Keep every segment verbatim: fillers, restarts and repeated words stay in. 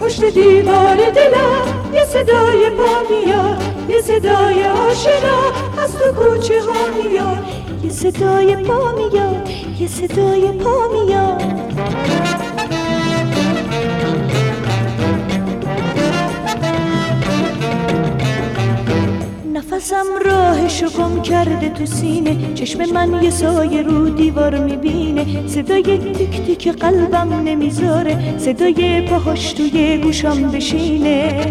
پشت دیوار دلم یه صدای پا میاد، یه صدای آشنا از تو کوچه ها میاد، یه صدای پا میاد، یه صدای پا میاد. نفسم راهشو گم کرده تو سینه، چشم من یه سایه رو دیوار میبینه، صدای تیک تیک قلبم نمیذاره، صدای پاهاش توی گوشم بشینه.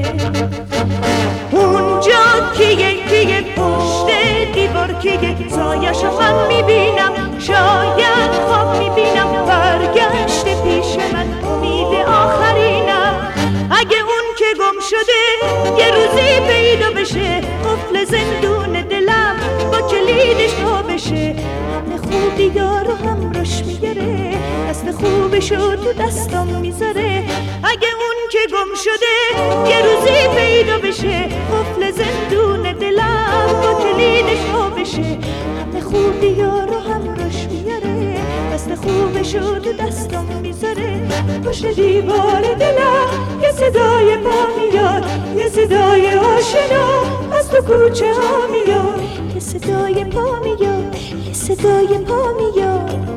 اونجا کیه کیه پشت دیوار کیه، سایه‌شو من میبینم، شاید خواب میبینم، برگشته پیش من امید آخرینم. اگه اون که گم شده یه روزی پیدا بشه، قفل زندون دلم با کلیدش وا بشه، همه خوبی یارو همراش میگره، دست خوبشو تو دستم میذاره. اگه اون که گم شده یه روزی پیدا بشه، قفل زندون دلم با کلیدش وا بشه، همه خوبی یارو همراش میگره، دست خوبشو تو دستم میذاره. پشت دیوار دلم یه صدای پا میاد، یه صدای آشنا از تو کوچه ها میاد، یه صدای پا میاد، یه صدای پا میاد.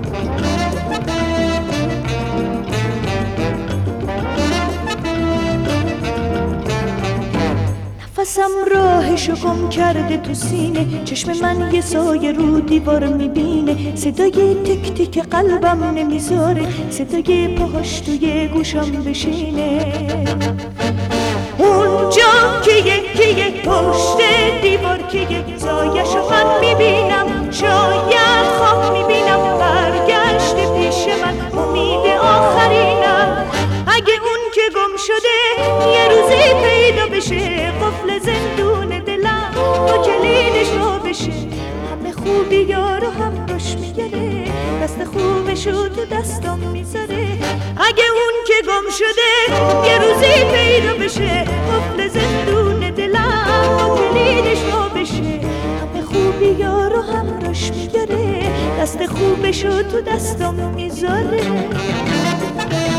نفسم راهشو گم کرده تو سینه، چشم من یه سایه رو دیوار میبینه، صدای تک تک قلبم نمیذاره، صدای پاهاش توی گوشم بشینه. اونجا کیه کیه پشت دیوار کیه، سایه‌شو من میبینم، شاید خواب میبینم، برگشته پیش من امید آخرینم. اگه اون که گم شده یه روزی پیدا بشه، قفل زندون دلم با کلیدش وا بشه، همه خوبی یارو همراش میگره، دست خوبشو تو دستم میذاره. اگه اون که گم شده یه روزی پیدا بشه، قفل زندون دلم با کلیدش وا بشه، همه خوبی یارو همراش میگره، دست خوبشو تو دستم میذاره.